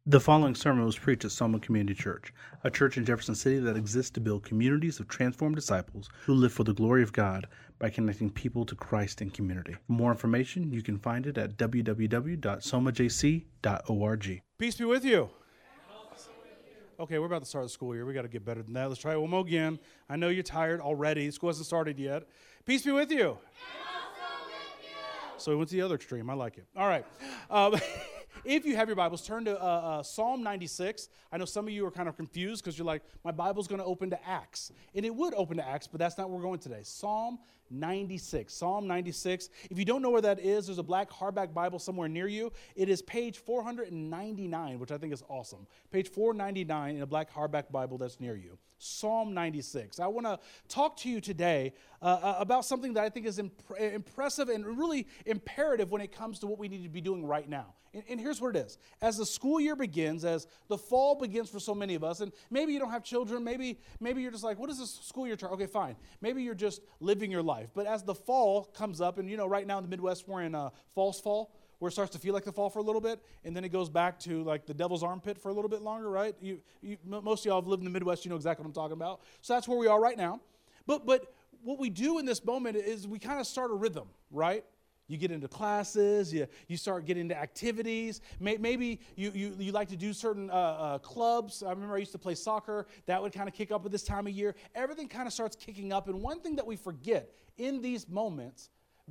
The following sermon was preached at Soma Community Church, a church in Jefferson City that exists to build communities of transformed disciples who live for the glory of God by connecting people to Christ in community. For more information, you can find it at www.somajc.org. Peace be with you. Okay, we're about to start the school year. We got to get better than that. Let's try it one more again. I know you're tired already. School hasn't started yet. Peace be with you. So we went to the other extreme. I like it. All right. If you have your Bibles, turn to Psalm 96. I know some of you are kind of confused because you're like, my Bible's going to open to Acts. And it would open to Acts, but that's not where we're going today. Psalm 96. Psalm 96. If you don't know where that is, there's a black hardback Bible somewhere near you. It is page 499, which I think is awesome. Page 499 in a black hardback Bible that's near you. Psalm 96. I want to talk to you today about something that I think is impressive and really imperative when it comes to what we need to be doing right now. And here's what it is. As the school year begins, as the fall begins for so many of us, and maybe you don't have children, maybe you're just like, what is this school year term? Okay, fine. Maybe you're just living your life. But as the fall comes up, and you know, right now in the Midwest, we're in false fall, where it starts to feel like the fall for a little bit, and then it goes back to like the devil's armpit for a little bit longer, right? Most of y'all have lived in the Midwest, you know exactly what I'm talking about. So that's where we are right now. But what we do in this moment is we kind of start a rhythm, right? You get into classes, you start getting into activities. Maybe you like to do certain clubs. I remember I used to play soccer. That would kind of kick up at this time of year. Everything kind of starts kicking up. And one thing that we forget in these moments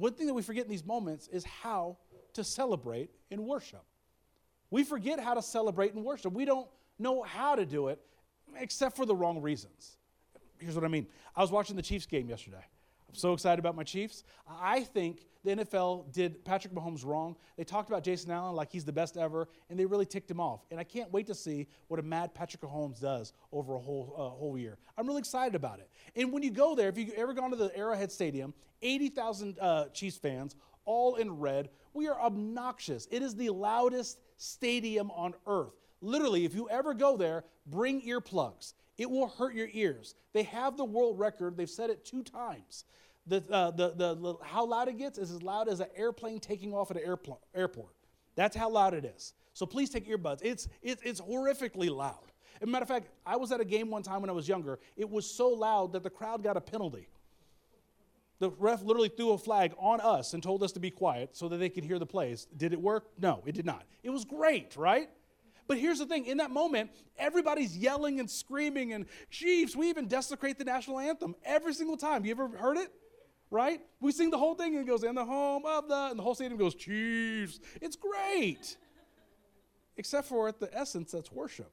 is how to celebrate in worship. We forget how to celebrate in worship. We don't know how to do it except for the wrong reasons. Here's what I mean. I was watching the Chiefs game yesterday. I'm so excited about my Chiefs. I think the NFL did Patrick Mahomes wrong. They talked about Jason Allen like he's the best ever, and they really ticked him off. And I can't wait to see what a mad Patrick Mahomes does over a whole year. I'm really excited about it. And when you go there, if you've ever gone to the Arrowhead Stadium, 80,000 Chiefs fans, all in red. We are obnoxious. It is the loudest stadium on earth. Literally, if you ever go there, bring earplugs. It will hurt your ears. They have the world record. They've said it 2 times. How loud it gets is as loud as an airplane taking off at an airport. That's how loud it is. So please take earbuds. It's horrifically loud. As a matter of fact, I was at a game one time when I was younger. It was so loud that the crowd got a penalty. The ref literally threw a flag on us and told us to be quiet so that they could hear the plays. Did it work? No, it did not. It was great, right? But here's the thing. In that moment, everybody's yelling and screaming and, Chiefs, we even desecrate the national anthem every single time. You ever heard it? Right? We sing the whole thing and it goes, in the home of the, and the whole stadium goes, Chiefs. It's great. Except for at the essence, that's worship.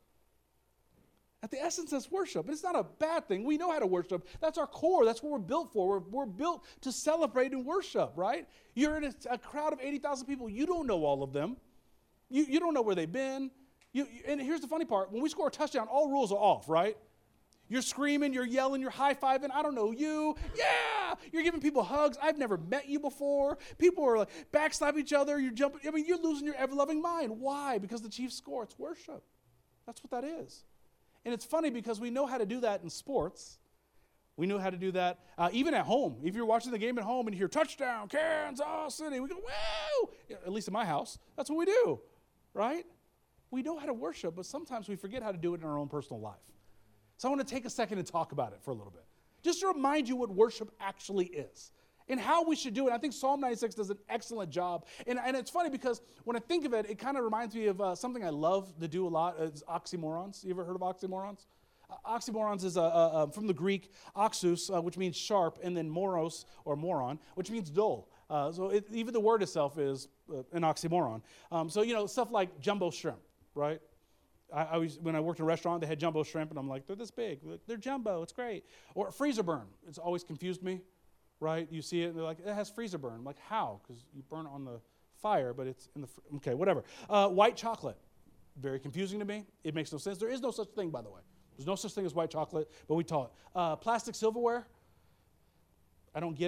At the essence, that's worship. It's not a bad thing. We know how to worship. That's our core. That's what we're built for. We're built to celebrate and worship, right? You're in a crowd of 80,000 people. You don't know all of them. You don't know where they've been. And here's the funny part. When we score a touchdown, all rules are off, right? You're screaming, you're yelling, you're high-fiving. I don't know you. Yeah! You're giving people hugs. I've never met you before. People are like backslapping each other. You're jumping. I mean, you're losing your ever-loving mind. Why? Because the Chiefs score. It's worship. That's what that is. And it's funny because we know how to do that in sports. We know how to do that even at home. If you're watching the game at home and you hear touchdown, Kansas City, we go, woo! At least in my house, that's what we do, right? We know how to worship, but sometimes we forget how to do it in our own personal life. So I want to take a second and talk about it for a little bit, just to remind you what worship actually is and how we should do it. I think Psalm 96 does an excellent job. And it's funny because when I think of it, it kind of reminds me of something I love to do a lot. It's oxymorons. You ever heard of oxymorons? Oxymorons is from the Greek oxus, which means sharp, and then moros, or moron, which means dull. Even the word itself is an oxymoron. Stuff like jumbo shrimp, right? When I worked in a restaurant, they had jumbo shrimp, and I'm like, they're this big. They're jumbo. It's great. Or freezer burn. It's always confused me, right? You see it, and they're like, it has freezer burn. I'm like, how? Because you burn it on the fire, but it's in the okay, whatever. White chocolate. Very confusing to me. It makes no sense. There is no such thing, by the way. There's no such thing as white chocolate, but we taught it. Plastic silverware. I don't get it.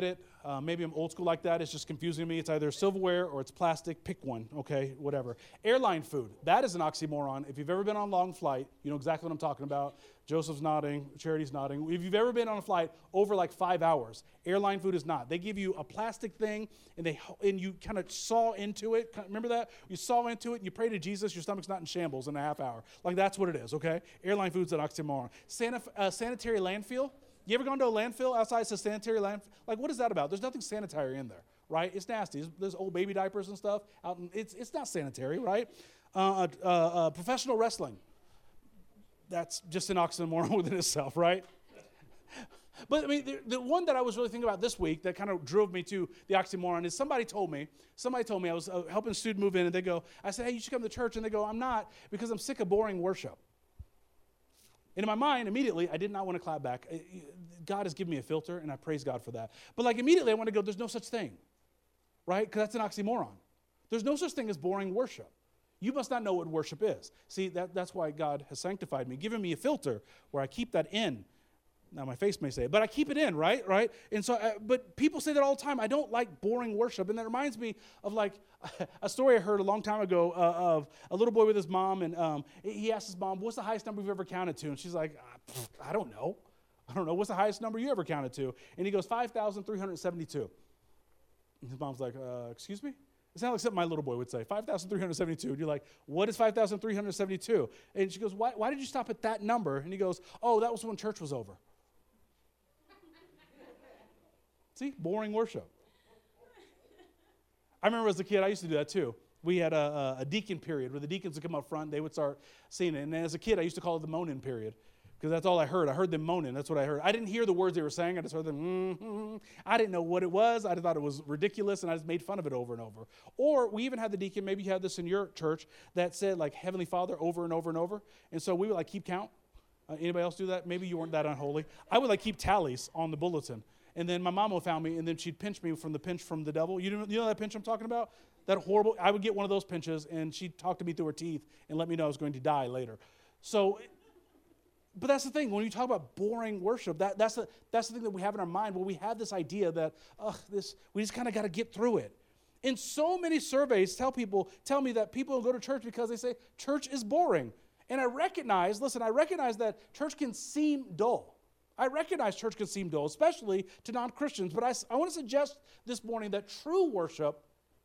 Maybe I'm old school like that. It's just confusing me. It's either silverware or it's plastic. Pick one, okay, whatever. Airline food. That is an oxymoron. If you've ever been on a long flight, you know exactly what I'm talking about. Joseph's nodding. Charity's nodding. If you've ever been on a flight over like 5 hours, airline food is not. They give you a plastic thing, and you kind of saw into it. Remember that? You saw into it, and you pray to Jesus, your stomach's not in shambles in a half hour. Like, that's what it is, okay? Airline food's an oxymoron. Sanitary landfill. You ever gone to a landfill outside? It says sanitary landfill. Like, what is that about? There's nothing sanitary in there, right? It's nasty. There's old baby diapers and stuff out. It's not sanitary, right? Professional wrestling. That's just an oxymoron within itself, right? But I mean, the one that I was really thinking about this week that kind of drove me to the oxymoron is somebody told me, I was helping a student move in, and I said, hey, you should come to church. And they go, I'm not, because I'm sick of boring worship. And in my mind, immediately, I did not want to clap back. God has given me a filter, and I praise God for that. But like immediately, I want to go, there's no such thing, right? Because that's an oxymoron. There's no such thing as boring worship. You must not know what worship is. See, that's why God has sanctified me, given me a filter where I keep that in. Now, my face may say it, but I keep it in, right? And so, but people say that all the time. I don't like boring worship. And that reminds me of like a story I heard a long time ago of a little boy with his mom. And he asked his mom, what's the highest number you've ever counted to? And she's like, I don't know. What's the highest number you ever counted to? And he goes, 5,372. And his mom's like, excuse me? It sounds like something my little boy would say, 5,372. And you're like, what is 5,372? And she goes, why did you stop at that number? And he goes, oh, that was when church was over. See, boring worship. I remember as a kid, I used to do that too. We had a deacon period where the deacons would come up front, they would start singing it. And as a kid, I used to call it the moaning period because that's all I heard. I heard them moaning. That's what I heard. I didn't hear the words they were saying. I just heard them, I didn't know what it was. I thought it was ridiculous, and I just made fun of it over and over. Or we even had the deacon, maybe you had this in your church, that said like Heavenly Father over and over and over. And so we would like keep count. Anybody else do that? Maybe you weren't that unholy. I would like keep tallies on the bulletin. And then my mom would found me, and then she'd pinch me from the pinch from the devil. You know that pinch I'm talking about? That horrible, I would get one of those pinches, and she'd talk to me through her teeth and let me know I was going to die later. So, but that's the thing. When you talk about boring worship, that's the thing that we have in our mind, where we have this idea that, we just kind of got to get through it. And so many surveys tell me that people go to church because they say church is boring. And I recognize that church can seem dull. I recognize church can seem dull, especially to non-Christians, but I want to suggest this morning that true worship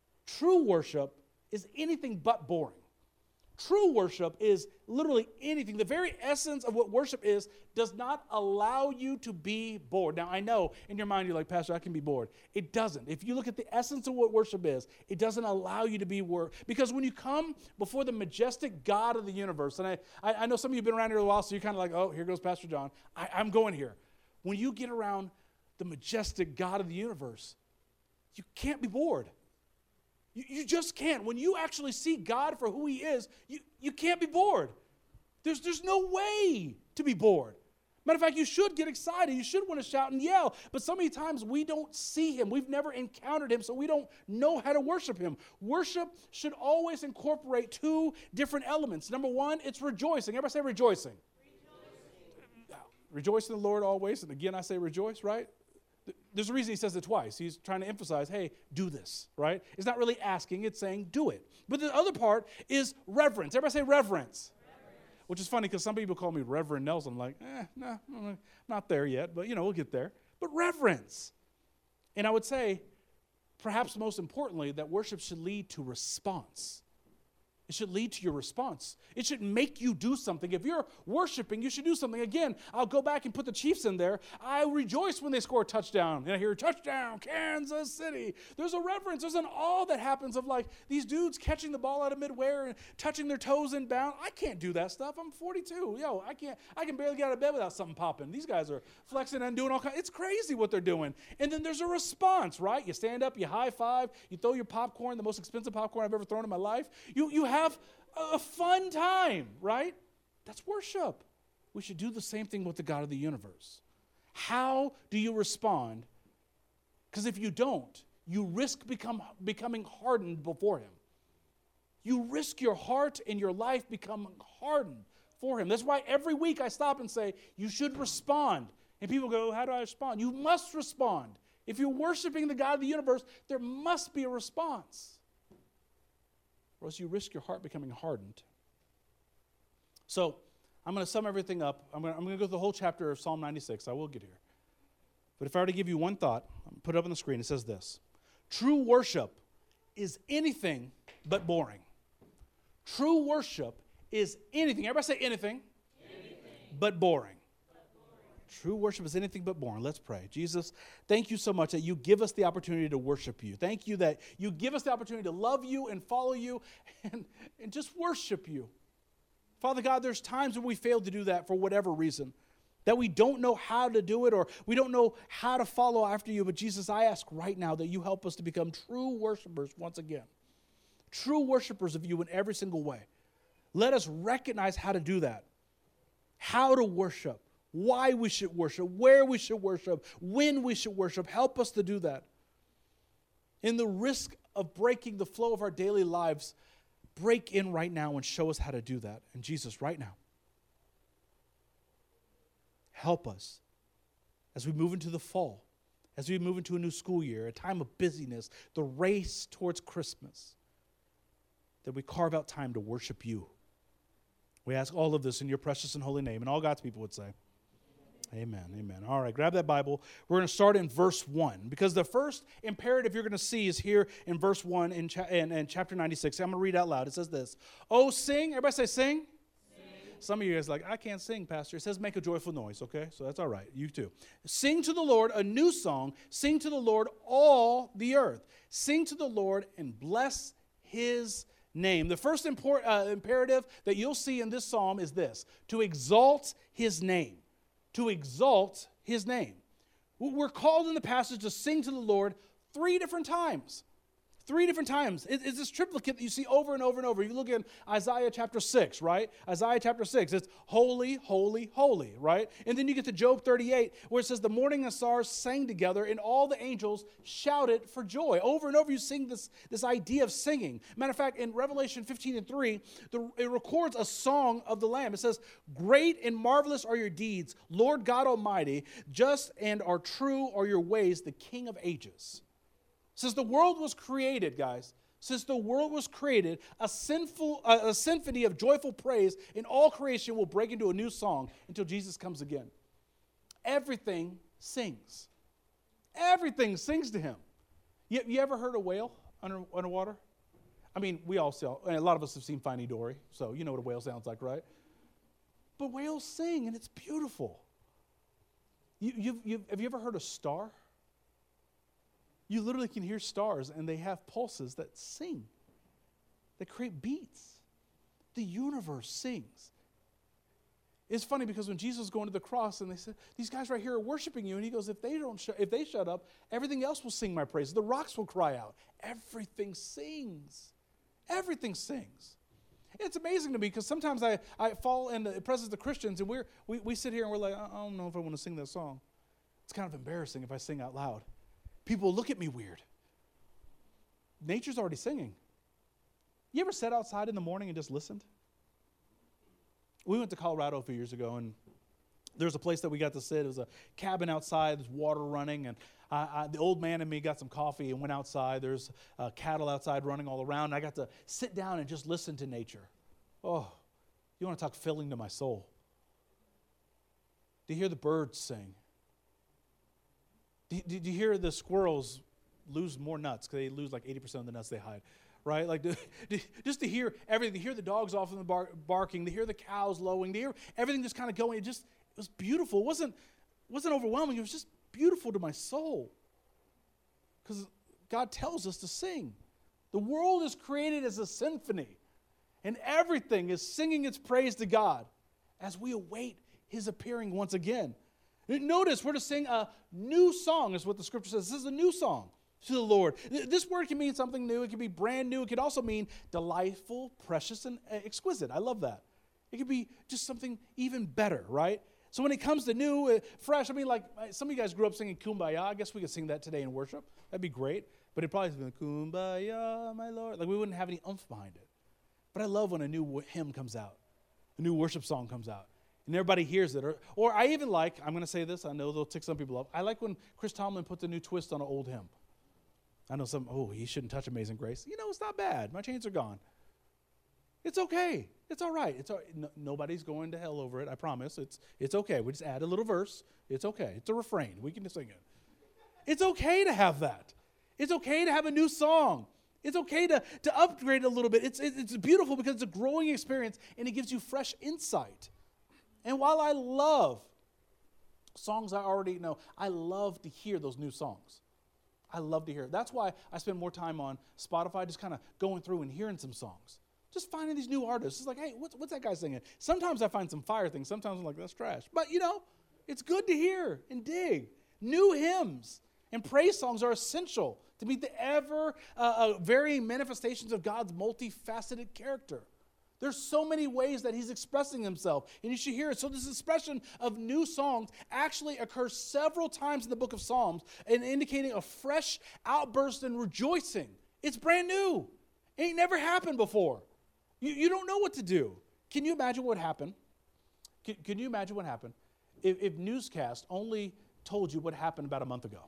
is anything but boring. True worship is literally anything. The very essence of what worship is does not allow you to be bored. Now, I know in your mind you're like, Pastor, I can be bored. It doesn't. If you look at the essence of what worship is, it doesn't allow you to be bored. Because when you come before the majestic God of the universe, and I know some of you have been around here a while, so you're kind of like, oh, here goes Pastor John. I'm going here. When you get around the majestic God of the universe, you can't be bored. You just can't. When you actually see God for who he is, you can't be bored. There's no way to be bored. Matter of fact, you should get excited. You should want to shout and yell. But so many times we don't see him. We've never encountered him, so we don't know how to worship him. Worship should always incorporate two different elements. Number one, it's rejoicing. Everybody say rejoicing. Rejoice in the Lord always. And again, I say rejoice, right? There's a reason he says it twice. He's trying to emphasize, hey, do this, right? It's not really asking, it's saying do it. But the other part is reverence. Everybody say reverence. Which is funny because some people call me Reverend Nelson. I'm like, no, I'm not there yet, but we'll get there. But reverence. And I would say, perhaps most importantly, that worship should lead to response. It should lead to your response. It should make you do something. If you're worshiping, you should do something. Again, I'll go back and put the Chiefs in there. I rejoice when they score a touchdown. And I hear, touchdown, Kansas City. There's a reverence. There's an awe that happens of like these dudes catching the ball out of midway and touching their toes in bound. I can't do that stuff. I'm 42. I can barely get out of bed without something popping. These guys are flexing and doing all kinds. It's crazy what they're doing. And then there's a response, right? You stand up, you high five, you throw your popcorn, the most expensive popcorn I've ever thrown in my life. You have a fun time, right? That's worship. We should do the same thing with the God of the universe. How do you respond? Because if you don't, you risk becoming hardened before him. You risk your heart and your life becoming hardened for him. That's why every week I stop and say, you should respond. And people go, how do I respond? You must respond. If you're worshiping the God of the universe, there must be a response. Or else you risk your heart becoming hardened. So I'm going to sum everything up. I'm going to go through the whole chapter of Psalm 96. I will get here. But if I were to give you one thought, I'll put it up on the screen. It says this. True worship is anything but boring. True worship is anything. Everybody say anything. But boring. True worship is anything but boring. Let's pray. Jesus, thank you so much that you give us the opportunity to worship you. Thank you that you give us the opportunity to love you and follow you and just worship you. Father God, there's times when we fail to do that for whatever reason, that we don't know how to do it or we don't know how to follow after you. But Jesus, I ask right now that you help us to become true worshipers once again. True worshipers of you in every single way. Let us recognize how to do that. How to worship. Why we should worship. Where we should worship. When we should worship. Help us to do that. In the risk of breaking the flow of our daily lives, break in right now and show us how to do that. And Jesus, right now, help us as we move into the fall, as we move into a new school year, a time of busyness, the race towards Christmas, that we carve out time to worship you. We ask all of this in your precious and holy name, and all God's people would say, amen, amen. All right, grab that Bible. We're going to start in verse 1, because the first imperative you're going to see is here in verse 1 in chapter 96. I'm going to read out loud. It says this, oh, sing. Everybody say sing. Some of you guys are like, I can't sing, Pastor. It says make a joyful noise, okay? So that's all right. You too. Sing to the Lord a new song. Sing to the Lord all the earth. Sing to the Lord and bless his name. The first imperative that you'll see in this psalm is this, to exalt his name. To exalt his name. We're called in the passage to sing to the Lord 3 different times. 3 different times. It's this triplicate that you see over and over and over. You look at Isaiah chapter 6, right? Isaiah chapter 6, it's holy, holy, holy, right? And then you get to Job 38, where it says the morning and stars sang together and all the angels shouted for joy. Over and over you sing this idea of singing. Matter of fact, in Revelation 15:3, it records a song of the Lamb. It says, great and marvelous are your deeds, Lord God Almighty, just and are true are your ways, the King of ages. Since the world was created, guys, since the world was created, a symphony of joyful praise in all creation will break into a new song until Jesus comes again. Everything sings. Everything sings to him. You ever heard a whale underwater? I mean, we all see, and a lot of us have seen Finding Dory, so you know what a whale sounds like, right? But whales sing, and it's beautiful. Have you ever heard a star? You literally can hear stars, and they have pulses that sing, that create beats. The universe sings. It's funny because when Jesus was going to the cross, and they said, these guys right here are worshiping you, and he goes, if they shut up, everything else will sing my praise. The rocks will cry out. Everything sings. Everything sings. It's amazing to me because sometimes I fall in the presence of Christians, and we sit here and we're like, I don't know if I want to sing that song. It's kind of embarrassing if I sing out loud. People look at me weird. Nature's already singing. You ever sat outside in the morning and just listened? We went to Colorado a few years ago, and there's a place that we got to sit. It was a cabin outside. There's water running, and the old man and me got some coffee and went outside. There's cattle outside running all around. And I got to sit down and just listen to nature. Oh, you want to talk filling to my soul. To hear the birds sing. Did you hear the squirrels lose more nuts? Because they lose like 80% of the nuts they hide, right? Like just to hear everything, to hear the dogs off in the barking, to hear the cows lowing, to hear everything just kind of going. It was beautiful. It wasn't overwhelming. It was just beautiful to my soul. Because God tells us to sing. The world is created as a symphony, and everything is singing its praise to God as we await his appearing once again. Notice we're to sing a new song, is what the scripture says. This is a new song to the Lord. This word can mean something new. It can be brand new. It could also mean delightful, precious, and exquisite. I love that. It could be just something even better, right? So when it comes to new, fresh, I mean, like some of you guys grew up singing Kumbaya. I guess we could sing that today in worship. That'd be great. But it'd probably be like, Kumbaya, my Lord. Like we wouldn't have any oomph behind it. But I love when a new hymn comes out, a new worship song comes out. And everybody hears it. Or I even like, I'm going to say this, I know they'll tick some people up. I like when Chris Tomlin puts a new twist on an old hymn. I know he shouldn't touch Amazing Grace. It's not bad. My chains are gone. It's okay. It's all right. Nobody's going to hell over it, I promise. It's okay. We just add a little verse. It's okay. It's a refrain. We can just sing it. It's okay to have that. It's okay to have a new song. It's okay to upgrade a little bit. It's beautiful because it's a growing experience and it gives you fresh insight. And while I love songs I already know, I love to hear those new songs. I love to hear it. That's why I spend more time on Spotify just kind of going through and hearing some songs. Just finding these new artists. It's like, hey, what's that guy singing? Sometimes I find some fire things. Sometimes I'm like, that's trash. But, it's good to hear and dig. New hymns and praise songs are essential to meet the ever varying manifestations of God's multifaceted character. There's so many ways that he's expressing himself, and you should hear it. So this expression of new songs actually occurs several times in the book of Psalms, and indicating a fresh outburst and rejoicing. It's brand new. It ain't never happened before. You don't know what to do. Can you imagine what happened? Can you imagine what happened if Newscast only told you what happened about a month ago?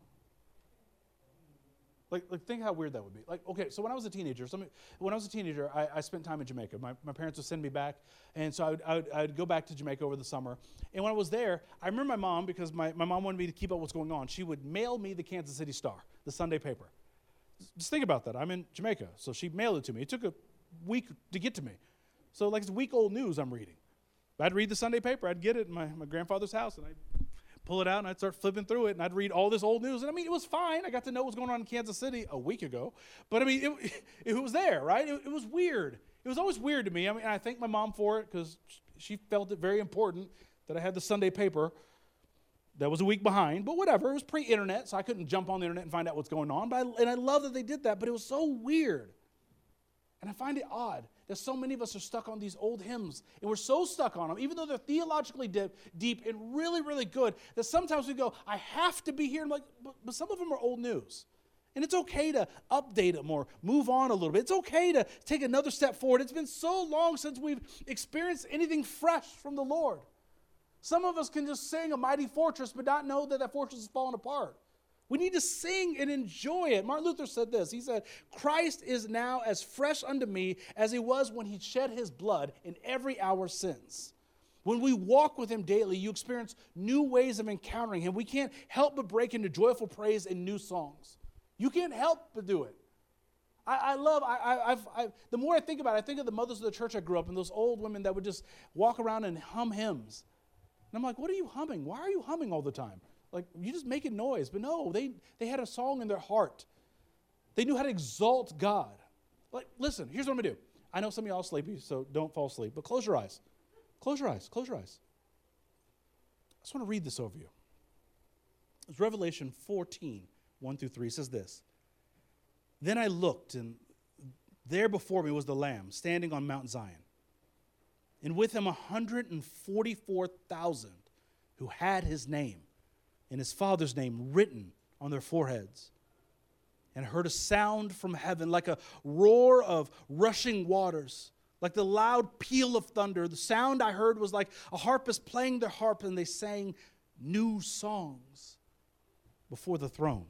Like think how weird that would be. Okay, so when I was a teenager, I spent time in Jamaica. My parents would send me back, and so I'd go back to Jamaica over the summer. And when I was there, I remember my mom, because my mom wanted me to keep up what's going on, she would mail me the Kansas City Star, the Sunday paper. Just think about that. I'm in Jamaica, so she mailed it to me. It took a week to get to me. So it's week-old news I'm reading. I'd read the Sunday paper. I'd get it in my grandfather's house, and I'd pull it out, and I'd start flipping through it, and I'd read all this old news. And it was fine. I got to know what was going on in Kansas City a week ago. But it was there, right? It was weird. It was always weird to me. I thank my mom for it because she felt it very important that I had the Sunday paper that was a week behind. But whatever, it was pre-internet, so I couldn't jump on the internet and find out what's going on. And I love that they did that, but it was so weird. And I find it odd that so many of us are stuck on these old hymns, and we're so stuck on them, even though they're theologically deep and really, really good, that sometimes we go, I have to be here. I'm like, but some of them are old news. And it's okay to update them or move on a little bit. It's okay to take another step forward. It's been so long since we've experienced anything fresh from the Lord. Some of us can just sing A Mighty Fortress, but not know that fortress is falling apart. We need to sing and enjoy it. Martin Luther said this. He said, Christ is now as fresh unto me as he was when he shed his blood in every hour since. When we walk with him daily, you experience new ways of encountering him. We can't help but break into joyful praise and new songs. You can't help but do it. The more I think about it, I think of the mothers of the church I grew up in, those old women that would just walk around and hum hymns. And I'm like, what are you humming? Why are you humming all the time? You just making noise. But no, they had a song in their heart. They knew how to exalt God. Listen, here's what I'm going to do. I know some of y'all are sleepy, so don't fall asleep. But close your eyes. Close your eyes. Close your eyes. I just want to read this over you. It's Revelation 14, 1 through 3. It says this. Then I looked, and there before me was the Lamb standing on Mount Zion. And with him 144,000 who had his name and his Father's name written on their foreheads. And I heard a sound from heaven like a roar of rushing waters, like the loud peal of thunder. The sound I heard was like a harpist playing their harp, and they sang new songs before the throne.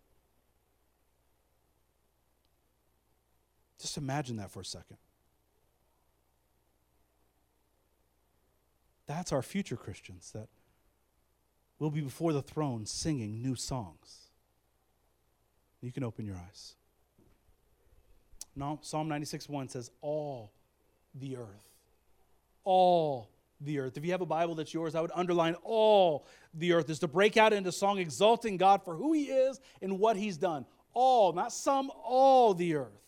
Just imagine that for a second. That's our future Christians, that we'll be before the throne singing new songs. You can open your eyes. Now, Psalm 96:1 says, all the earth. All the earth. If you have a Bible that's yours, I would underline all the earth. Is to break out into song exalting God for who he is and what he's done. All, not some, all the earth.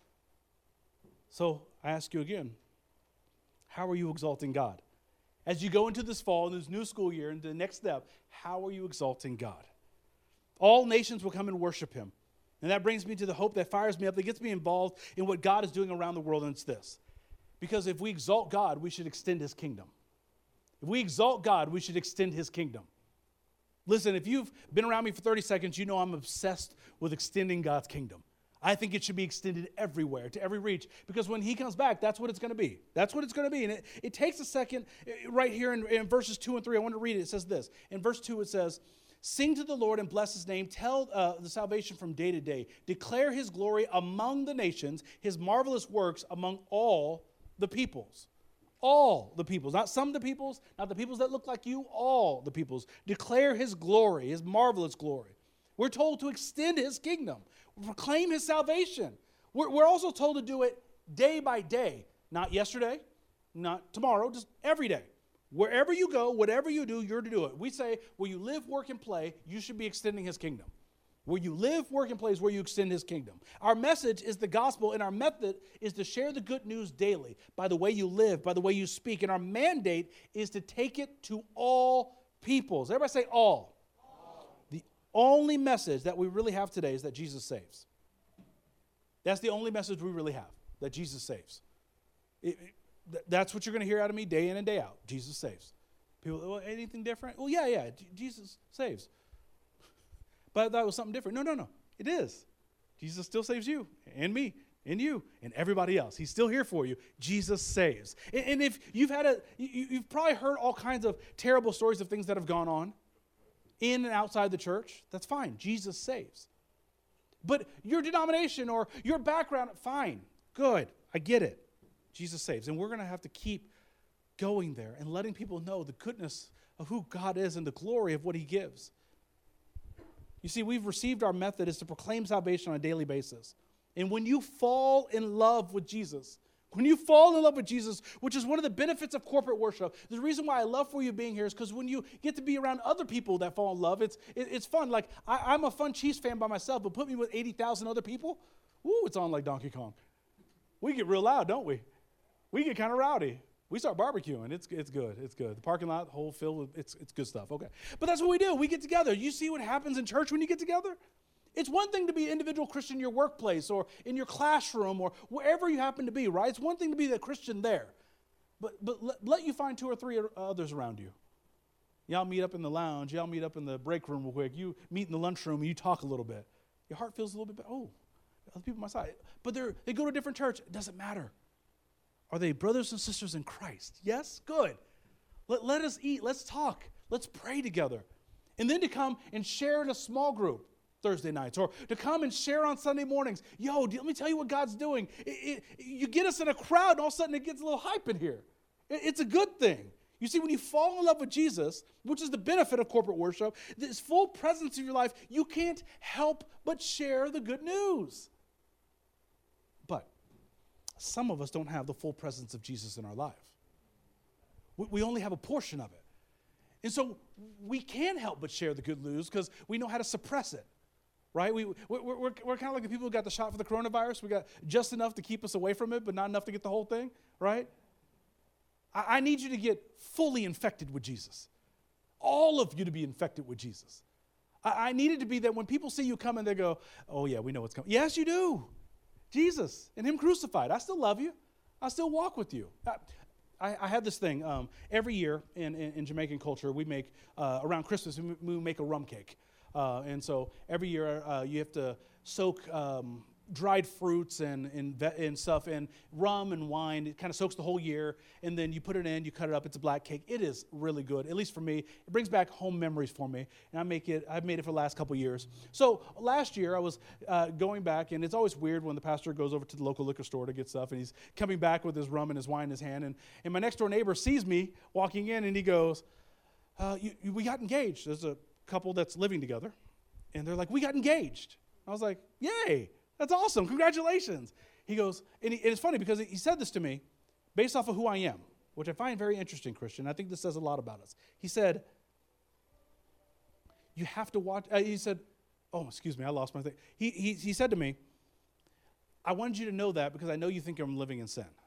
So I ask you again, how are you exalting God? As you go into this fall, and this new school year, and the next step, how are you exalting God? All nations will come and worship him. And that brings me to the hope that fires me up, that gets me involved in what God is doing around the world, and it's this. Because if we exalt God, we should extend his kingdom. If we exalt God, we should extend his kingdom. Listen, if you've been around me for 30 seconds, you know I'm obsessed with extending God's kingdom. I think it should be extended everywhere, to every reach, because when he comes back, that's what it's going to be. That's what it's going to be. And it takes a second right here in verses 2 and 3. I want to read it. It says this. In verse 2, it says, sing to the Lord and bless his name. Tell the salvation from day to day. Declare his glory among the nations, his marvelous works among all the peoples. All the peoples. Not some of the peoples, not the peoples that look like you, all the peoples. Declare his glory, his marvelous glory. We're told to extend his kingdom, proclaim his salvation. We're also told to do it day by day, not yesterday, not tomorrow, just every day. Wherever you go, whatever you do, you're to do it. We say, where you live, work, and play, you should be extending his kingdom. Where you live, work, and play is where you extend his kingdom. Our message is the gospel, and our method is to share the good news daily by the way you live, by the way you speak. And our mandate is to take it to all peoples. Everybody say all. The only message that we really have today is that Jesus saves. That's the only message we really have, that Jesus saves. That's what you're going to hear out of me day in and day out. Jesus saves. People, well, anything different? Well, yeah, Jesus saves. But that was something different. No. It is. Jesus still saves you and me and you and everybody else. He's still here for you. Jesus saves. And if you've you've probably heard all kinds of terrible stories of things that have gone on in and outside the church. That's fine. Jesus saves. But your denomination or your background, fine, good. I get it. Jesus saves. And we're going to have to keep going there and letting people know the goodness of who God is and the glory of what he gives. You see, we've received our method is to proclaim salvation on a daily basis. And when you fall in love with Jesus, which is one of the benefits of corporate worship, the reason why I love for you being here is because when you get to be around other people that fall in love, it's fun. Like, I'm a fun Chiefs fan by myself, but put me with 80,000 other people, woo, it's on like Donkey Kong. We get real loud, don't we? We get kind of rowdy. We start barbecuing. It's good. It's good. The parking lot, whole filled with, it's good stuff. Okay. But that's what we do. We get together. You see what happens in church when you get together? It's one thing to be an individual Christian in your workplace or in your classroom or wherever you happen to be, right? It's one thing to be the Christian there. But let you find 2 or 3 others around you. Y'all meet up in the lounge. Y'all meet up in the break room real quick. You meet in the lunchroom and you talk a little bit. Your heart feels a little bit better. Oh, other people on my side. But they go to a different church. It doesn't matter. Are they brothers and sisters in Christ? Yes? Good. Let us eat. Let's talk. Let's pray together. And then to come and share in a small group Thursday nights or to come and share on Sunday mornings. Yo, let me tell you what God's doing. You get us in a crowd and all of a sudden it gets a little hype in here. It's a good thing. You see, when you fall in love with Jesus, which is the benefit of corporate worship, this full presence of your life, you can't help but share the good news. But some of us don't have the full presence of Jesus in our life. We only have a portion of it. And so we can't help but share the good news because we know how to suppress it, right? We're kind of like the people who got the shot for the coronavirus. We got just enough to keep us away from it, but not enough to get the whole thing, right? I need you to get fully infected with Jesus. All of you to be infected with Jesus. I need it to be that when people see you coming, they go, oh yeah, we know what's coming. Yes, you do. Jesus and him crucified. I still love you. I still walk with you. I have this thing. Every year in Jamaican culture, we make, around Christmas, we make a rum cake. And so every year you have to soak dried fruits and stuff in rum and wine. It kind of soaks the whole year. And then you put it in, you cut it up. It's a black cake. It is really good, at least for me. It brings back home memories for me. And I've made it for the last couple of years. So last year I was going back, and it's always weird when the pastor goes over to the local liquor store to get stuff, and he's coming back with his rum and his wine in his hand. And my next door neighbor sees me walking in, and he goes, we got engaged. There's a couple that's living together. And they're like, we got engaged. I was like, yay. That's awesome. Congratulations. He goes, and it's funny because he said this to me based off of who I am, which I find very interesting, Christian. I think this says a lot about us. He said, you have to watch. He said, oh, excuse me, I lost my thing. He said to me, I wanted you to know that because I know you think I'm living in sin.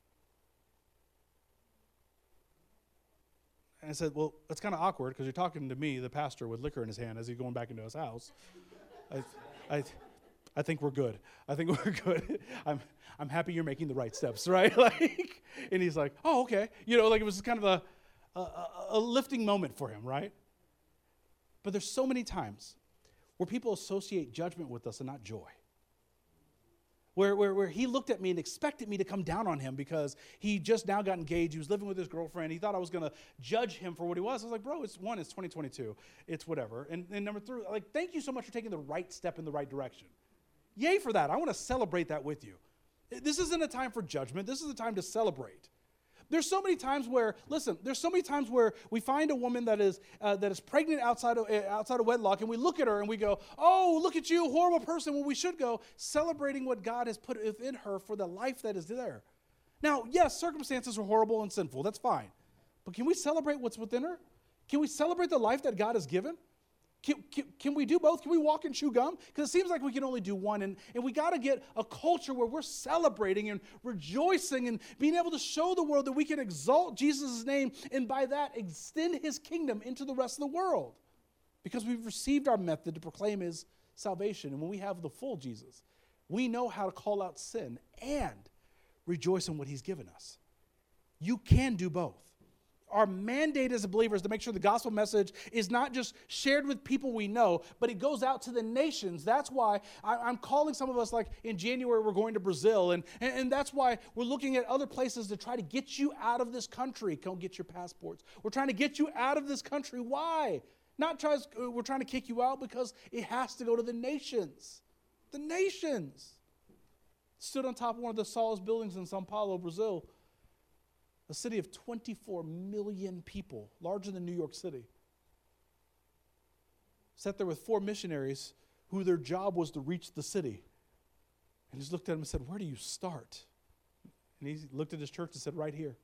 And I said, well, that's kind of awkward because you're talking to me, the pastor, with liquor in his hand as he's going back into his house. I think we're good. I think we're good. I'm happy you're making the right steps, right? And he's like, oh, okay. It was kind of a lifting moment for him, right? But there's so many times where people associate judgment with us and not joy. where he looked at me and expected me to come down on him because he just now got engaged. He was living with his girlfriend. He thought I was going to judge him for what he was. I was like, bro, it's 2022. It's whatever. And number three, like, thank you so much for taking the right step in the right direction. Yay for that. I want to celebrate that with you. This isn't a time for judgment. This is a time to celebrate. There's so many times where, listen, there's so many times where we find a woman that is pregnant outside of wedlock, and we look at her and we go, oh, look at you, horrible person. Well, we should go celebrating what God has put within her for the life that is there. Now, yes, circumstances are horrible and sinful. That's fine. But can we celebrate what's within her? Can we celebrate the life that God has given? Can we do both? Can we walk and chew gum? Because it seems like we can only do one. And we got to get a culture where we're celebrating and rejoicing and being able to show the world that we can exalt Jesus' name and by that extend his kingdom into the rest of the world. Because we've received our method to proclaim his salvation. And when we have the full Jesus, we know how to call out sin and rejoice in what he's given us. You can do both. Our mandate as believers to make sure the gospel message is not just shared with people we know, but it goes out to the nations. That's why I'm calling some of us, like in January, we're going to Brazil. And that's why we're looking at other places to try to get you out of this country. Go get your passports. We're trying to get you out of this country. Why? We're trying to kick you out because it has to go to the nations. The nations. Stood on top of one of the tallest buildings in Sao Paulo, Brazil. A city of 24 million people, larger than New York City. Sat there with 4 missionaries who their job was to reach the city. And just looked at him and said, where do you start? And he looked at his church and said, right here.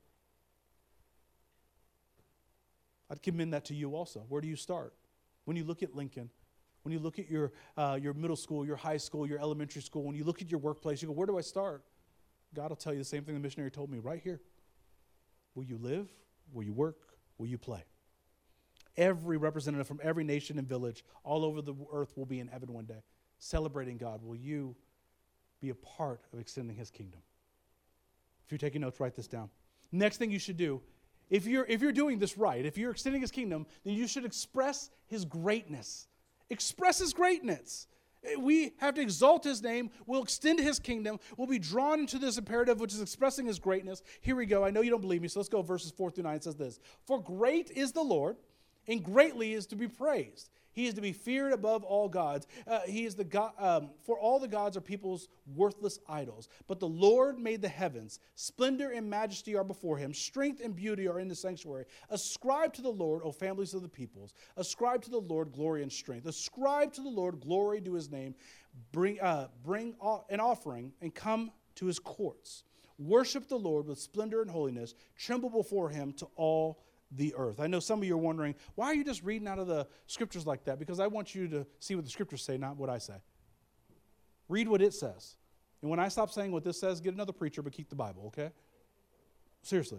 I'd commend that to you also. Where do you start? When you look at Lincoln, when you look at your middle school, your high school, your elementary school, when you look at your workplace, you go, where do I start? God will tell you the same thing the missionary told me, right here. Will you live? Will you work? Will you play? Every representative from every nation and village all over the earth will be in heaven one day, celebrating God. Will you be a part of extending his kingdom? If you're taking notes, write this down. Next thing you should do, if you're doing this right, if you're extending his kingdom, then you should express his greatness. Express his greatness. We have to exalt his name. We'll extend his kingdom. We'll be drawn into this imperative, which is expressing his greatness. Here we go. I know you don't believe me, so let's go verses 4 through 9. It says this. For great is the Lord, and greatly is to be praised. He is to be feared above all gods. He is the God. For all the gods are people's worthless idols. But the Lord made the heavens. Splendor and majesty are before him. Strength and beauty are in the sanctuary. Ascribe to the Lord, O families of the peoples. Ascribe to the Lord glory and strength. Ascribe to the Lord glory to his name. Bring an offering and come to his courts. Worship the Lord with splendor and holiness. Tremble before him to all the earth. I know some of you are wondering, why are you just reading out of the scriptures like that? Because I want you to see what the scriptures say, not what I say. Read what it says. And when I stop saying what this says, get another preacher, but keep the Bible, okay? Seriously.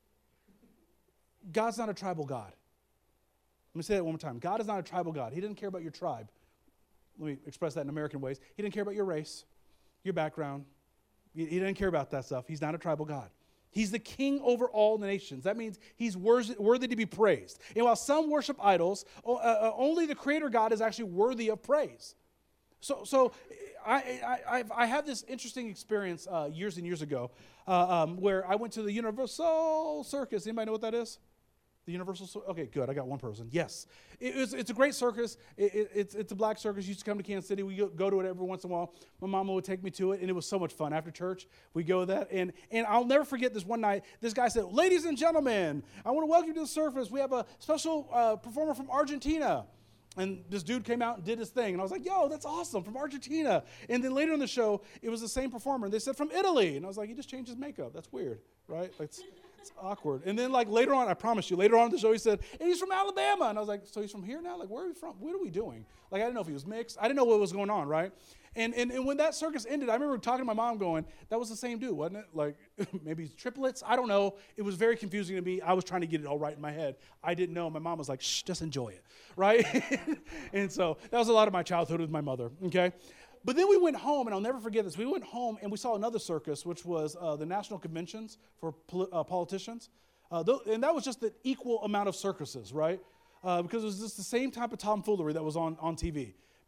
God's not a tribal God. Let me say that one more time. God is not a tribal God. He doesn't care about your tribe. Let me express that in American ways. He didn't care about your race, your background. He didn't care about that stuff. He's not a tribal God. He's the king over all the nations. That means he's worthy to be praised. And while some worship idols, only the Creator God is actually worthy of praise. So I had this interesting experience years and years ago where I went to the Universal Circus. Anybody know what that is? The Universal, okay, good. I got one person. Yes, it's a great circus. It's a black circus. Used to come to Kansas City. We go to it every once in a while. My mama would take me to it, and it was so much fun. After church, we go to that, and I'll never forget this one night. This guy said, "Ladies and gentlemen, I want to welcome you to the circus. We have a special performer from Argentina." And this dude came out and did his thing. And I was like, yo, that's awesome, from Argentina. And then later in the show, it was the same performer. And they said, from Italy. And I was like, he just changed his makeup. That's weird, right? It's awkward. And then later on, I promise you, later on in the show, he said, and he's from Alabama. And I was like, so he's from here now? Where are we from? What are we doing? I didn't know if he was mixed. I didn't know what was going on, right? And when that circus ended, I remember talking to my mom going, that was the same dude, wasn't it? Maybe triplets? I don't know. It was very confusing to me. I was trying to get it all right in my head. I didn't know. My mom was like, shh, just enjoy it, right? And so that was a lot of my childhood with my mother, okay? But then we went home, and I'll never forget this. We went home, and we saw another circus, which was the national conventions for politicians. And that was just the equal amount of circuses, right? Because it was just the same type of tomfoolery that was on TV.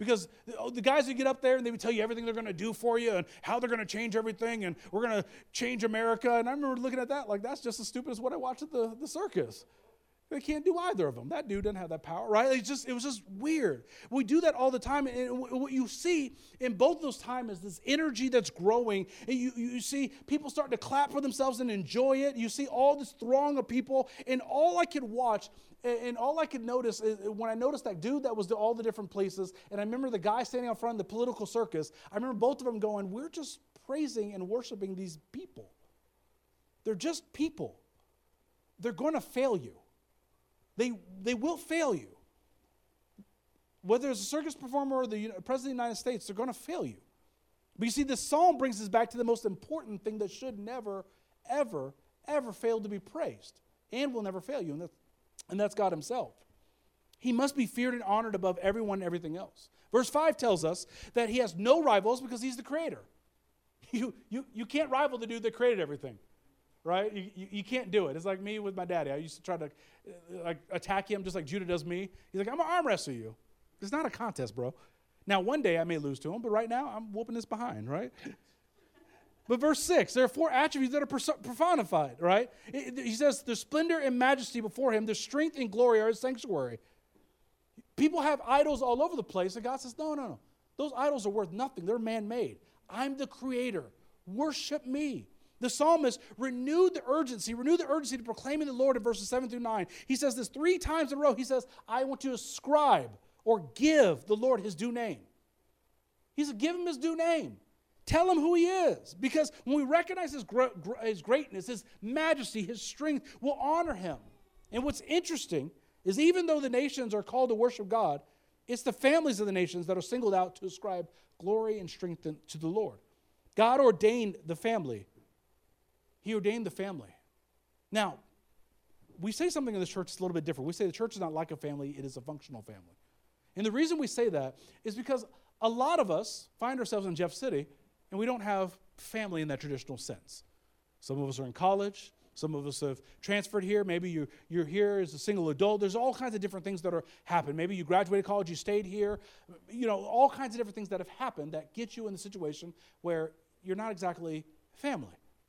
Because the guys who get up there and they would tell you everything they're going to do for you and how they're going to change everything and we're going to change America. And I remember looking at that like that's just as stupid as what I watched at the circus. They can't do either of them. That dude doesn't have that power, right? It was just weird. We do that all the time. And what you see in both of those times is this energy that's growing. And you see people starting to clap for themselves and enjoy it. You see all this throng of people. And all I could watch and all I could notice is when I noticed that dude that was to all the different places, and I remember the guy standing out front of the political circus, I remember both of them going, we're just praising and worshiping these people. They're just people. They're going to fail you. They will fail you. Whether it's a circus performer or the President of the United States, they're going to fail you. But you see, this psalm brings us back to the most important thing that should never, ever, ever fail to be praised and will never fail you, and that's God himself. He must be feared and honored above everyone and everything else. Verse 5 tells us that he has no rivals because he's the creator. You can't rival the dude that created everything. Right? You can't do it. It's like me with my daddy. I used to try to attack him just like Judah does me. He's like, I'm going to arm wrestle you. It's not a contest, bro. Now, one day I may lose to him, but right now I'm whooping his behind, right? But verse 6, there are 4 attributes that are personified, right? He says, there's splendor and majesty before him. There's strength and glory are his sanctuary. People have idols all over the place, and God says, no. Those idols are worth nothing. They're man-made. I'm the creator. Worship me. The psalmist renewed the urgency to proclaiming the Lord in verses 7 through 9. He says this 3 times in a row. He says, I want to ascribe or give the Lord his due name. He said, give him his due name. Tell him who he is. Because when we recognize his greatness, his majesty, his strength, we'll honor him. And what's interesting is even though the nations are called to worship God, it's the families of the nations that are singled out to ascribe glory and strength to the Lord. God ordained the family. He ordained the family. Now, we say something in this church that's a little bit different. We say the church is not like a family, it is a functional family. And the reason we say that is because a lot of us find ourselves in Jeff City and we don't have family in that traditional sense. Some of us are in college. Some of us have transferred here. Maybe you're here as a single adult. There's all kinds of different things that are happening. Maybe you graduated college, you stayed here. All kinds of different things that have happened that get you in the situation where you're not exactly family.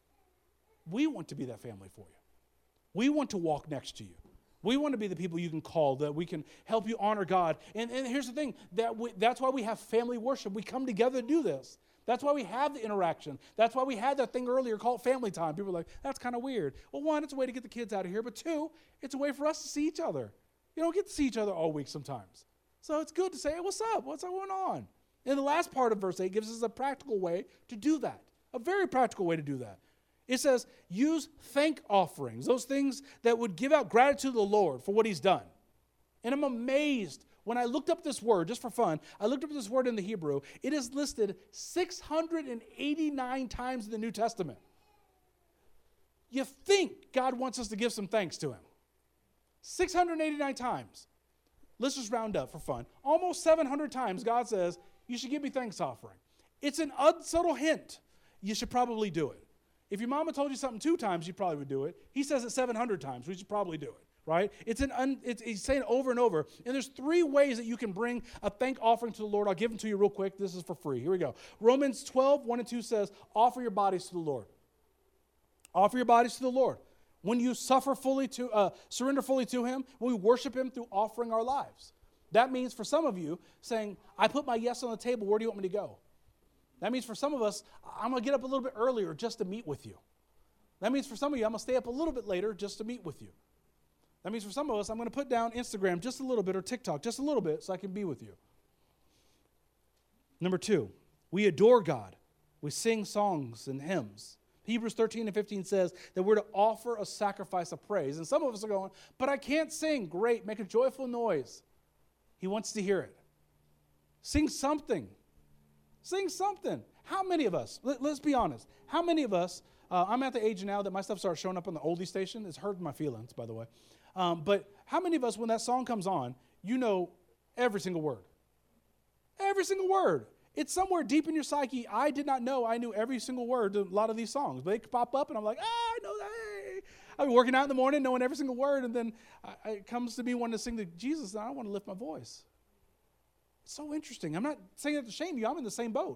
We want to be that family for you. We want to walk next to you. We want to be the people you can call, that we can help you honor God. And here's the thing, that's why we have family worship. We come together to do this. That's why we have the interaction. That's why we had that thing earlier called family time. People are like, that's kind of weird. Well, 1, it's a way to get the kids out of here. But 2, it's a way for us to see each other. You don't get to see each other all week sometimes. So it's good to say, hey, what's up? What's going on? And the last part of verse 8 gives us a practical way to do that. A very practical way to do that. It says, use thank offerings, those things that would give out gratitude to the Lord for what he's done. And I'm amazed when I looked up this word, just for fun, I looked up this word in the Hebrew. It is listed 689 times in the New Testament. You think God wants us to give some thanks to him. 689 times. Let's just round up for fun. Almost 700 times God says, you should give me thanks offering. It's an unsubtle hint. You should probably do it. If your mama told you something 2 times, you probably would do it. He says it 700 times. We should probably do it, right? He's saying it over and over. And there's 3 ways that you can bring a thank offering to the Lord. I'll give them to you real quick. This is for free. Here we go. Romans 12, 1 and 2 says, offer your bodies to the Lord. Offer your bodies to the Lord. When you surrender fully to him, we worship him through offering our lives. That means for some of you saying, I put my yes on the table. Where do you want me to go? That means for some of us, I'm going to get up a little bit earlier just to meet with you. That means for some of you, I'm going to stay up a little bit later just to meet with you. That means for some of us, I'm going to put down Instagram just a little bit or TikTok just a little bit so I can be with you. Number 2, we adore God. We sing songs and hymns. Hebrews 13 and 15 says that we're to offer a sacrifice of praise. And some of us are going, but I can't sing. Great, make a joyful noise. He wants to hear it. Sing something. Sing something. How many of us, let's be honest, how many of us, I'm at the age now that my stuff starts showing up on the oldie station. It's hurting my feelings, by the way. But how many of us, when that song comes on, you know every single word? Every single word. It's somewhere deep in your psyche. I did not know I knew every single word to a lot of these songs. But they pop up and I'm like, I know that. Hey. I've been working out in the morning knowing every single word. And then it comes to me wanting to sing to Jesus and I want to lift my voice. It's so interesting. I'm not saying that to shame you. I'm in the same boat.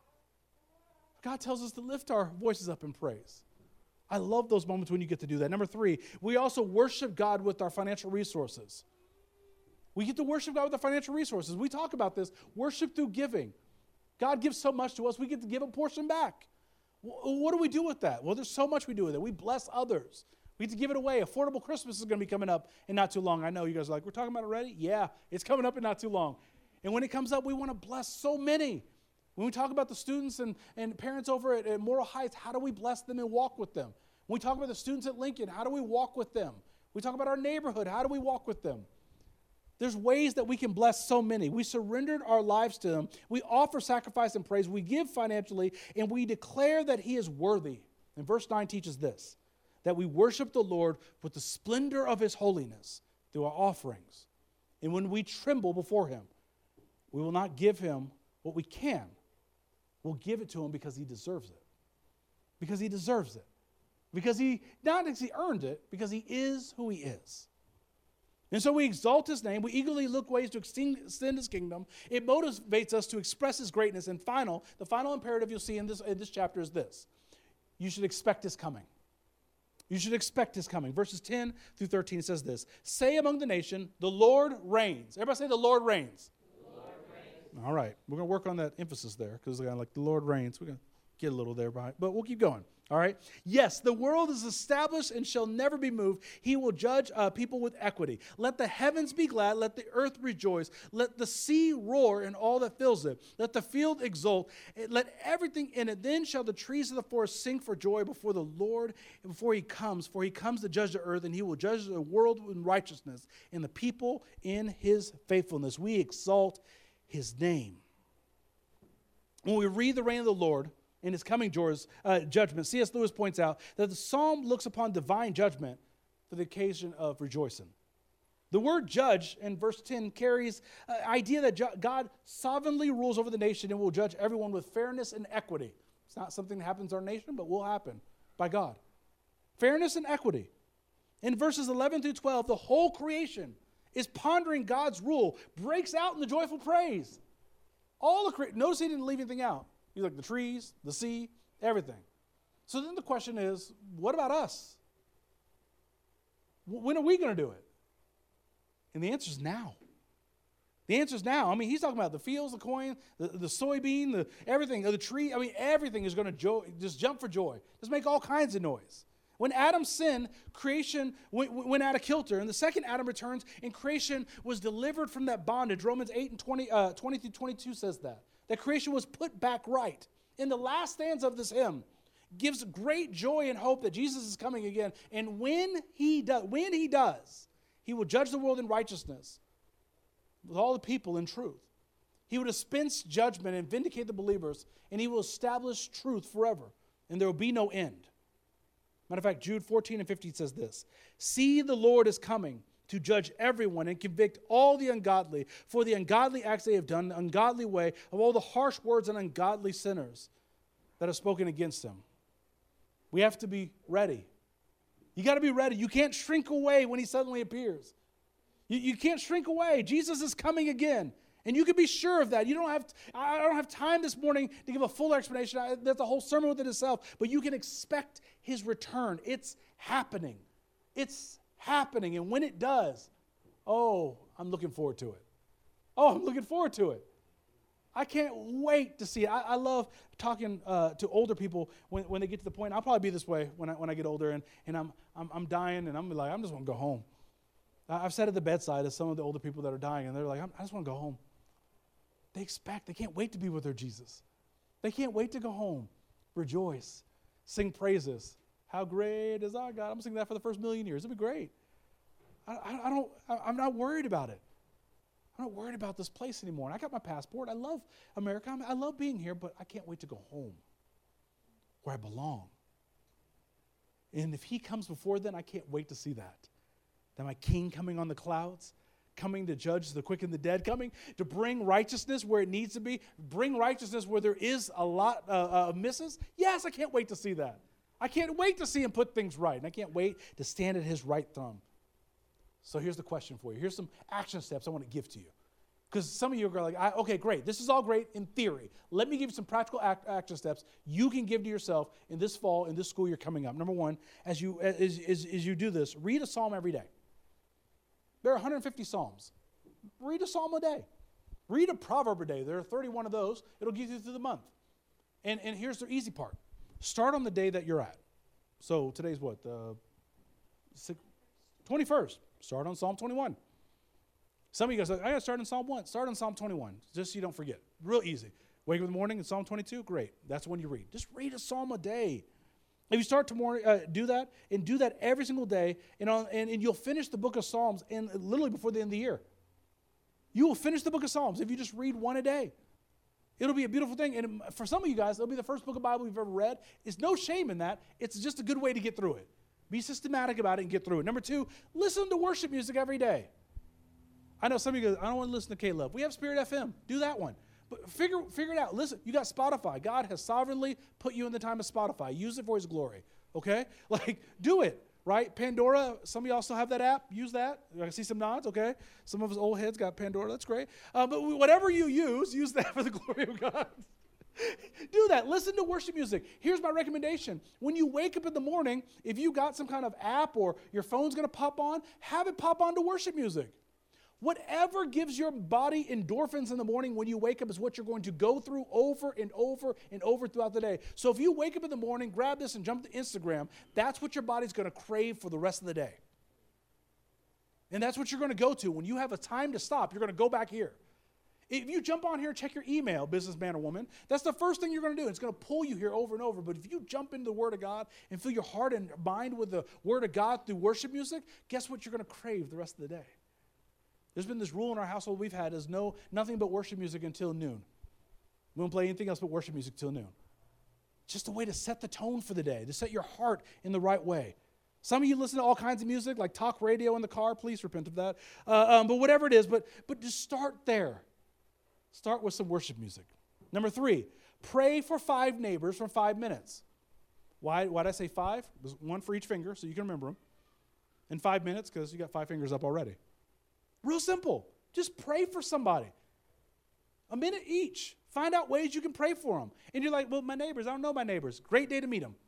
God tells us to lift our voices up in praise. I love those moments when you get to do that. Number 3, we also worship God with our financial resources. We get to worship God with our financial resources. We talk about this. Worship through giving. God gives so much to us, we get to give a portion back. What do we do with that? Well, there's so much we do with it. We bless others. We get to give it away. Affordable Christmas is going to be coming up in not too long. I know you guys are like, we're talking about it already? Yeah, it's coming up in not too long. And when it comes up, we want to bless so many. When we talk about the students and parents over at Moral Heights, how do we bless them and walk with them? When we talk about the students at Lincoln, how do we walk with them? We talk about our neighborhood, how do we walk with them? There's ways that we can bless so many. We surrendered our lives to Him. We offer sacrifice and praise. We give financially, and we declare that He is worthy. And verse 9 teaches this, that we worship the Lord with the splendor of His holiness through our offerings. And when we tremble before Him, we will not give Him what we can. We'll give it to Him because He deserves it. Because He deserves it. Because He, not because He earned it, because He is who He is. And so we exalt His name. We eagerly look ways to extend His kingdom. It motivates us to express His greatness. And the final imperative you'll see in this chapter is this. You should expect His coming. You should expect His coming. Verses 10 through 13 says this. Say among the nation, the Lord reigns. Everybody say the Lord reigns. The Lord reigns. All right. We're going to work on that emphasis there because like the Lord reigns. We're going to get a little there behind, but we'll keep going. All right. Yes, the world is established and shall never be moved. He will judge people with equity. Let the heavens be glad. Let the earth rejoice. Let the sea roar and all that fills it. Let the field exult. Let everything in it. Then shall the trees of the forest sing for joy before the Lord and before He comes. For He comes to judge the earth, and He will judge the world in righteousness and the people in His faithfulness. We exalt His name. When we read the reign of the Lord, in His coming judgment, C.S. Lewis points out that the psalm looks upon divine judgment for the occasion of rejoicing. The word judge in verse 10 carries an idea that God sovereignly rules over the nation and will judge everyone with fairness and equity. It's not something that happens in our nation, but will happen by God. Fairness and equity. In verses 11 through 12, the whole creation is pondering God's rule, breaks out in the joyful praise. Notice He didn't leave anything out. He's like the trees, the sea, everything. So then the question is, what about us? When are we going to do it? And the answer is now. The answer is now. I mean, He's talking about the fields, the coin, the soybean, everything, the tree. I mean, everything is going to just jump for joy. Just make all kinds of noise. When Adam sinned, creation went out of kilter, and the second Adam returns, and creation was delivered from that bondage. Romans 8 and 20 through 22 says that creation was put back right. In the last stanza of this hymn, gives great joy and hope that Jesus is coming again. And when He does, He will judge the world in righteousness with all the people in truth. He will dispense judgment and vindicate the believers, and He will establish truth forever, and there will be no end. Matter of fact, Jude 14 and 15 says this. See, the Lord is coming to judge everyone and convict all the ungodly for the ungodly acts they have done, the ungodly way of all the harsh words and ungodly sinners that have spoken against Him. We have to be ready. You got to be ready. You can't shrink away when He suddenly appears. You can't shrink away. Jesus is coming again. And you can be sure of that. I don't have time this morning to give a full explanation. That's a whole sermon within itself. But you can expect His return. It's happening. It's happening. And when it does, I'm looking forward to it. I'm looking forward to it. I can't wait to see it. I love talking to older people when they get to the point. I'll probably be this way when I get older, and I'm dying, and I'm like, I'm just want to go home. I've sat at the bedside of some of the older people that are dying, and they're like, I just want to go home. They can't wait to be with their Jesus. They can't wait to go home, rejoice, sing praises. How great is our God? I'm singing that for the first 1,000,000 years. It'll be great. I'm not worried about it. I'm not worried about this place anymore. And I got my passport. I love America. I love being here, but I can't wait to go home where I belong. And if He comes before then, I can't wait to see that. That my King coming on the clouds, coming to judge the quick and the dead, coming to bring righteousness where it needs to be, bring righteousness where there is a lot of misses. Yes, I can't wait to see that. I can't wait to see Him put things right, and I can't wait to stand at His right thumb. So here's the question for you. Here's some action steps I want to give to you. Because some of you are like, okay, great. This is all great in theory. Let me give you some practical action steps you can give to yourself in this fall, in this school year coming up. Number one, as you do this, read a psalm every day. There are 150 psalms. Read a psalm a day. Read a proverb a day. There are 31 of those. It'll get you through the month. And here's the easy part. Start on the day that you're at. So today's what? 21st. Start on Psalm 21. Some of you guys are like, I got to start in Psalm 1. Start on Psalm 21, just so you don't forget. Real easy. Wake up in the morning in Psalm 22, great. That's when you read. Just read a psalm a day. If you start tomorrow, do that, and do that every single day, and you'll finish the book of Psalms literally before the end of the year. You will finish the book of Psalms if you just read one a day. It'll be a beautiful thing. And for some of you guys, it'll be the first book of the Bible you've ever read. It's no shame in that. It's just a good way to get through it. Be systematic about it and get through it. Number two, listen to worship music every day. I know some of you guys, I don't want to listen to K-Love. We have Spirit FM. Do that one. But figure it out. Listen, you got Spotify. God has sovereignly put you in the time of Spotify. Use it for his glory. Okay? Like, do it. Right? Pandora, some of y'all still have that app. Use that. I see some nods. Okay? Some of us old heads got Pandora. That's great. But whatever you use that for the glory of God. Do that. Listen to worship music. Here's my recommendation. When you wake up in the morning, if you got some kind of app or your phone's going to pop on, have it pop on to worship music. Whatever gives your body endorphins in the morning when you wake up is what you're going to go through over and over and over throughout the day. So if you wake up in the morning, grab this and jump to Instagram, that's what your body's going to crave for the rest of the day. And that's what you're going to go to. When you have a time to stop, you're going to go back here. If you jump on here and check your email, businessman or woman, that's the first thing you're going to do. It's going to pull you here over and over. But if you jump into the Word of God and fill your heart and mind with the Word of God through worship music, guess what you're going to crave the rest of the day? There's been this rule in our household we've had is nothing but worship music until noon. We won't play anything else but worship music till noon. Just a way to set the tone for the day, to set your heart in the right way. Some of you listen to all kinds of music, like talk radio in the car. Please repent of that. But whatever it is, but just start there. Start with some worship music. Number 3, pray for 5 neighbors for 5 minutes. Why did I say 5? There's one for each finger, so you can remember them. And 5 minutes, because you got 5 fingers up already. Real simple. Just pray for somebody. A minute each. Find out ways you can pray for them. And you're like, well, my neighbors, I don't know my neighbors. Great day to meet them.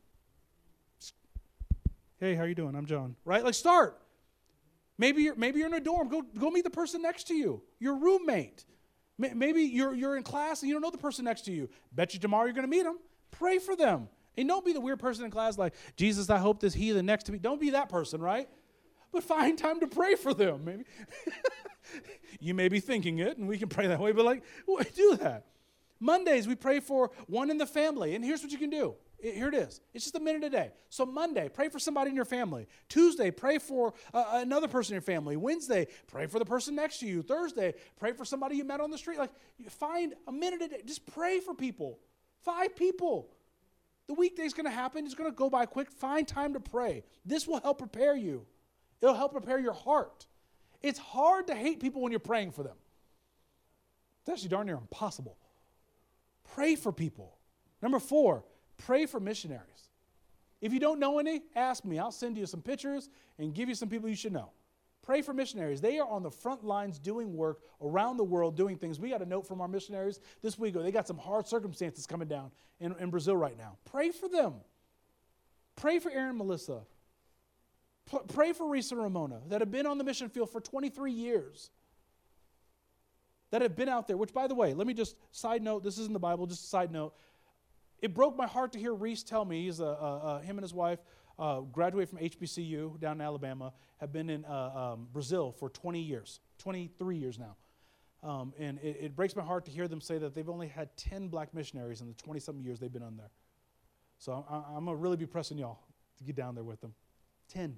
Hey, how you doing? I'm John. Right? Like, start. Maybe you're in a dorm. Go meet the person next to you, your roommate. Maybe you're in class and you don't know the person next to you. Bet you tomorrow you're going to meet them. Pray for them. And don't be the weird person in class like, Jesus, I hope this he the next to me. Don't be that person, right? But find time to pray for them, maybe. You may be thinking it, and we can pray that way, but do that. Mondays, we pray for one in the family, and here's what you can do. Here it is. It's just a minute a day. So Monday, pray for somebody in your family. Tuesday, pray for another person in your family. Wednesday, pray for the person next to you. Thursday, pray for somebody you met on the street. Like, find a minute a day. Just pray for people. 5 people. The weekday's going to happen. It's going to go by quick. Find time to pray. This will help prepare you. It'll help prepare your heart. It's hard to hate people when you're praying for them. It's actually darn near impossible. Pray for people. Number 4, pray for missionaries. If you don't know any, ask me. I'll send you some pictures and give you some people you should know. Pray for missionaries. They are on the front lines doing work around the world, doing things. We got a note from our missionaries this week. They got some hard circumstances coming down in Brazil right now. Pray for them. Pray for Aaron and Melissa. Pray for Risa and Ramona that have been on the mission field for 23 years. That have been out there, which, by the way, let me just side note, this isn't the Bible, just a side note. It broke my heart to hear Reese tell me, him and his wife graduated from HBCU down in Alabama, have been in Brazil for 20 years, 23 years now. And it breaks my heart to hear them say that they've only had 10 black missionaries in the 20-something years they've been on there. So I'm going to really be pressing y'all to get down there with them. 10.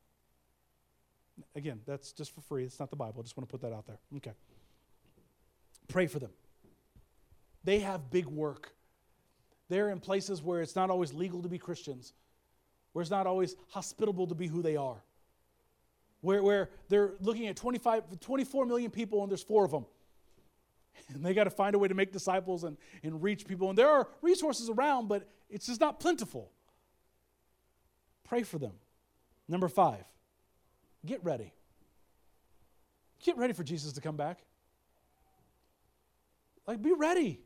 Again, that's just for free. It's not the Bible. I just want to put that out there. Okay. Pray for them. They have big work. They're in places where it's not always legal to be Christians, where it's not always hospitable to be who they are, where they're looking at 24 million people and there's 4 of them. And they got to find a way to make disciples and reach people. And there are resources around, but it's just not plentiful. Pray for them. Number 5. Get ready. Get ready for Jesus to come back. Like, be ready.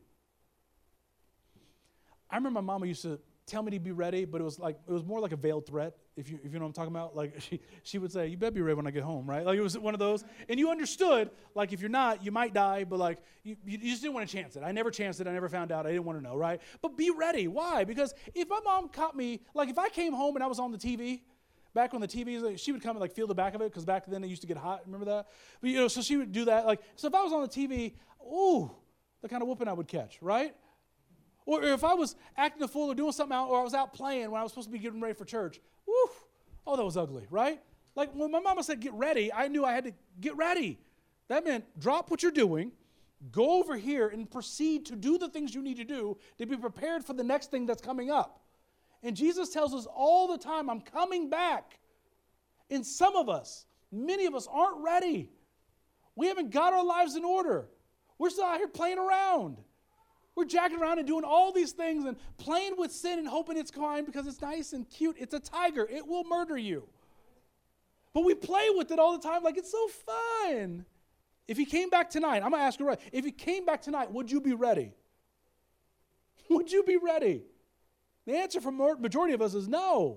I remember my mama used to tell me to be ready, but it was more like a veiled threat, if you know what I'm talking about. Like, she would say, you better be ready when I get home, right? Like, it was one of those. And you understood, like, if you're not, you might die, but like, you just didn't want to chance it. I never chanced it. I never found out. I didn't want to know, right? But be ready. Why? Because if my mom caught me, like, if I came home and I was on the TV, back when the TV, she would come and like feel the back of it, because back then it used to get hot. Remember that? But, so she would do that. Like, so if I was on the TV, the kind of whooping I would catch, right? Or if I was acting a fool or doing something out, or I was out playing when I was supposed to be getting ready for church, that was ugly, right? Like, when my mama said get ready, I knew I had to get ready. That meant drop what you're doing, go over here and proceed to do the things you need to do to be prepared for the next thing that's coming up. And Jesus tells us all the time, I'm coming back. And some of us, many of us aren't ready. We haven't got our lives in order. We're still out here playing around. We're jacking around and doing all these things and playing with sin and hoping it's fine because it's nice and cute. It's a tiger. It will murder you. But we play with it all the time like it's so fun. If he came back tonight, I'm going to ask you right. If he came back tonight, would you be ready? Would you be ready? The answer from the majority of us is no.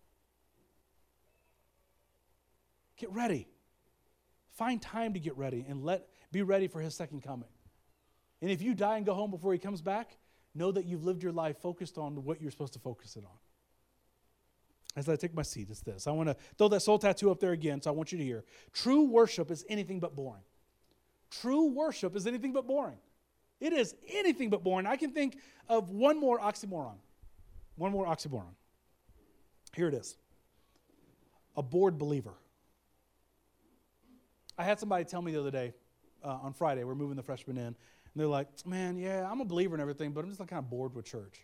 Get ready. Find time to get ready and be ready for his second coming. And if you die and go home before he comes back, know that you've lived your life focused on what you're supposed to focus it on. As I take my seat, it's this. I want to throw that soul tattoo up there again, so I want you to hear. True worship is anything but boring. True worship is anything but boring. It is anything but boring. I can think of one more oxymoron. One more oxymoron. Here it is. A bored believer. I had somebody tell me the other day, on Friday, we're moving the freshmen in, and they're like, man, yeah, I'm a believer and everything, but I'm just like kind of bored with church.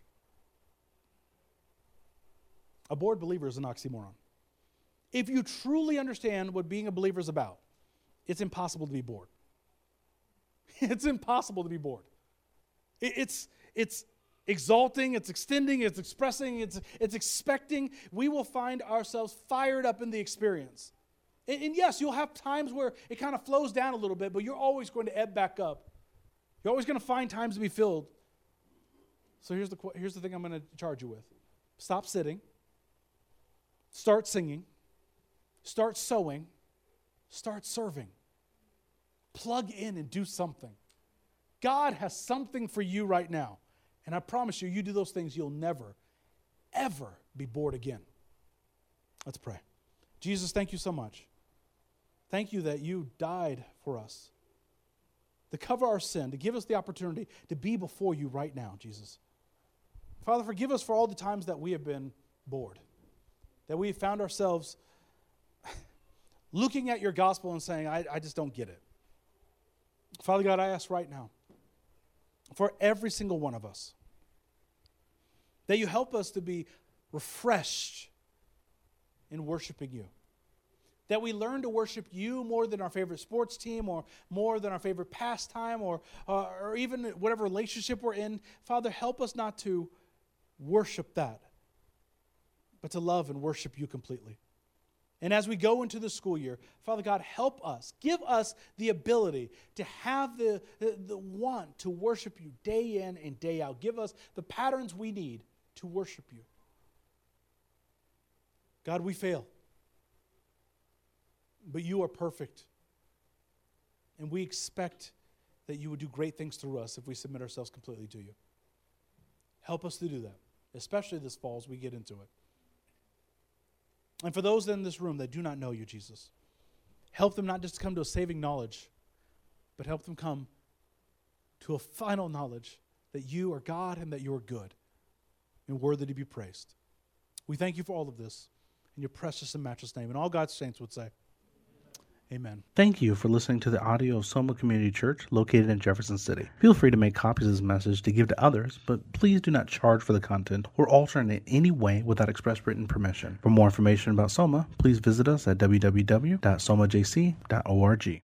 A bored believer is an oxymoron. If you truly understand what being a believer is about, it's impossible to be bored. It's impossible to be bored. It's exalting, it's extending, it's expressing, it's expecting. We will find ourselves fired up in the experience. And yes, you'll have times where it kind of flows down a little bit, but you're always going to ebb back up. You're always going to find times to be filled. So here's the thing I'm going to charge you with. Stop sitting. Start singing. Start sowing. Start serving. Plug in and do something. God has something for you right now. And I promise you do those things, you'll never, ever be bored again. Let's pray. Jesus, thank you so much. Thank you that you died for us, to cover our sin, to give us the opportunity to be before you right now, Jesus. Father, forgive us for all the times that we have been bored, that we have found ourselves looking at your gospel and saying, I just don't get it. Father God, I ask right now for every single one of us that you help us to be refreshed in worshiping you. That we learn to worship you more than our favorite sports team or more than our favorite pastime or even whatever relationship we're in. Father, help us not to worship that, but to love and worship you completely. And as we go into the school year, Father God, help us. Give us the ability to have the want to worship you day in and day out. Give us the patterns we need to worship you. God, we fail. But you are perfect. And we expect that you would do great things through us if we submit ourselves completely to you. Help us to do that, especially this fall as we get into it. And for those in this room that do not know you, Jesus, help them not just to come to a saving knowledge, but help them come to a final knowledge that you are God and that you are good and worthy to be praised. We thank you for all of this in your precious and matchless name. And all God's saints would say, amen. Thank you for listening to the audio of Soma Community Church located in Jefferson City. Feel free to make copies of this message to give to others, but please do not charge for the content or alter it in any way without express written permission. For more information about Soma, please visit us at www.somajc.org.